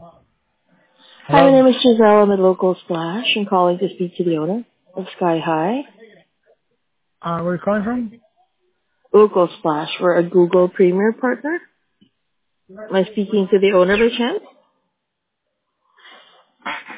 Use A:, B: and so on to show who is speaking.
A: Hi, my
B: Hello?
A: name is Giselle. I'm at Local Splash. I'm calling to speak to the owner of Sky High.
B: Where are you calling from?
A: Local Splash. We're a Google Premier partner. Am I speaking to the owner by chance?